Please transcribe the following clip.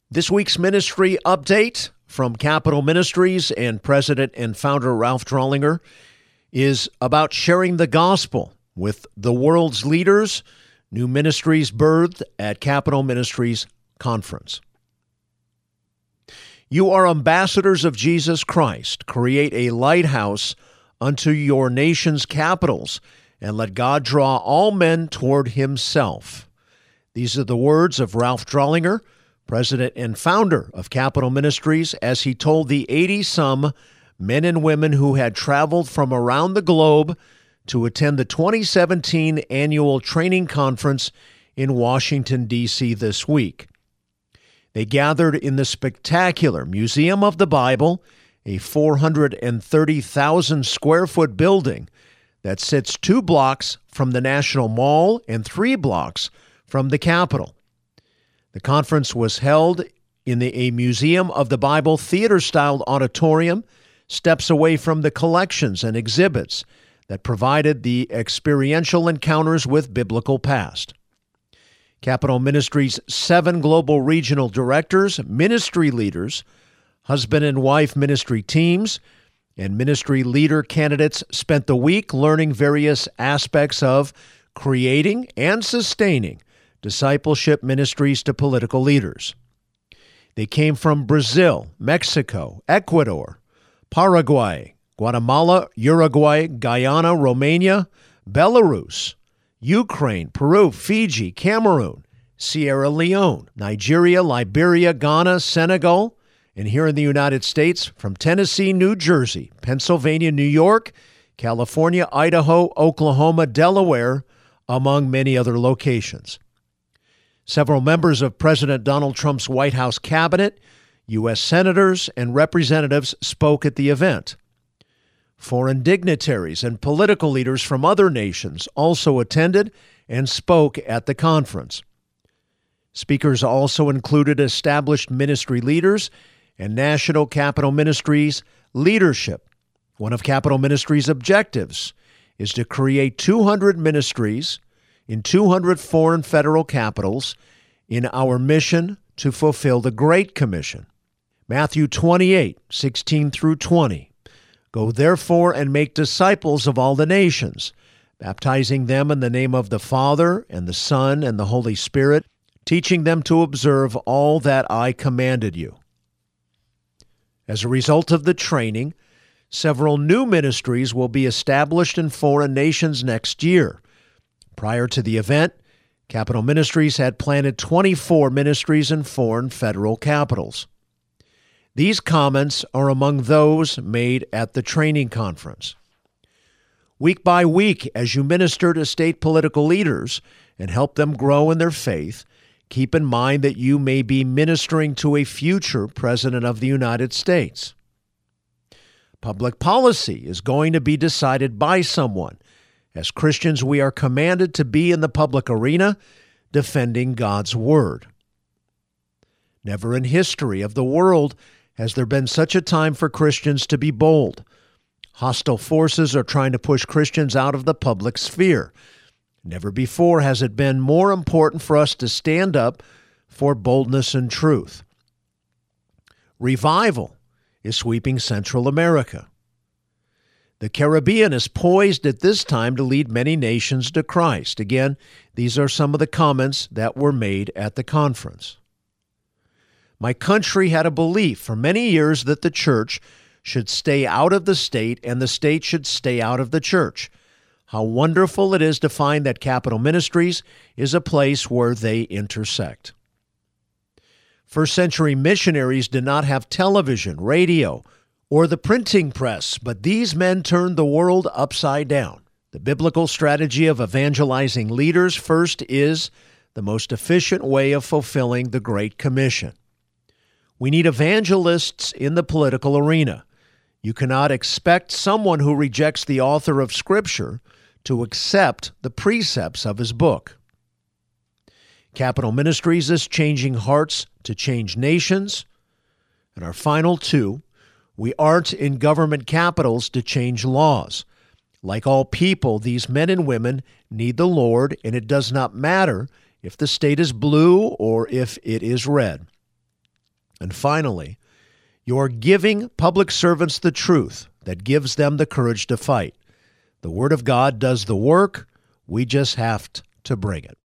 This week's ministry update from Capital Ministries and President and founder Ralph Drollinger is about sharing the gospel with the world's leaders. New ministries birthed at Capital Ministries Conference. You are ambassadors of Jesus Christ. Create a lighthouse unto your nation's capitals, and let God draw all men toward himself. These are the words of Ralph Drollinger, President and founder of Capital Ministries, as he told the 80-some men and women who had traveled from around the globe to attend the 2017 annual training conference in Washington, D.C. this week. They gathered in the spectacular Museum of the Bible, a 430,000-square-foot building that sits 2 blocks from the National Mall and 3 blocks from the Capitol. The conference was held in a Museum of the Bible theater-styled auditorium, steps away from the collections and exhibits that provided the experiential encounters with biblical past. Capital Ministries' 7 global regional directors, ministry leaders, husband and wife ministry teams, and ministry leader candidates spent the week learning various aspects of creating and sustaining discipleship ministries to political leaders. They came from Brazil, Mexico, Ecuador, Paraguay, Guatemala, Uruguay, Guyana, Romania, Belarus, Ukraine, Peru, Fiji, Cameroon, Sierra Leone, Nigeria, Liberia, Ghana, Senegal, and here in the United States, from Tennessee, New Jersey, Pennsylvania, New York, California, Idaho, Oklahoma, Delaware, among many other locations. Several members of President Donald Trump's White House cabinet, U.S. senators, and representatives spoke at the event. Foreign dignitaries and political leaders from other nations also attended and spoke at the conference. Speakers also included established ministry leaders and National Capital Ministries leadership. One of Capital Ministries' objectives is to create 200 ministries in 200 foreign federal capitals in our mission to fulfill the Great Commission. Matthew 28:16 through 20. Go therefore and make disciples of all the nations, baptizing them in the name of the Father and the Son and the Holy Spirit, teaching them to observe all that I commanded you. As a result of the training, several new ministries will be established in foreign nations next year. Prior to the event, Capital Ministries had planted 24 ministries in foreign federal capitals. These comments are among those made at the training conference. Week by week, as you minister to state political leaders and help them grow in their faith, keep in mind that you may be ministering to a future President of the United States. Public policy is going to be decided by someone. As Christians, we are commanded to be in the public arena defending God's Word. Never in history of the world has there been such a time for Christians to be bold. Hostile forces are trying to push Christians out of the public sphere. Never before has it been more important for us to stand up for boldness and truth. Revival is sweeping Central America. The Caribbean is poised at this time to lead many nations to Christ. Again, these are some of the comments that were made at the conference. My country had a belief for many years that the church should stay out of the state and the state should stay out of the church. How wonderful it is to find that Capital Ministries is a place where they intersect. First century missionaries did not have television, radio, or the printing press, but these men turned the world upside down. The biblical strategy of evangelizing leaders first is the most efficient way of fulfilling the Great Commission. We need evangelists in the political arena. You cannot expect someone who rejects the author of Scripture to accept the precepts of his book. Capital Ministries is changing hearts to change nations. And our final 2, we aren't in government capitals to change laws. Like all people, these men and women need the Lord, and it does not matter if the state is blue or if it is red. And finally, you're giving public servants the truth that gives them the courage to fight. The Word of God does the work. We just have to bring it.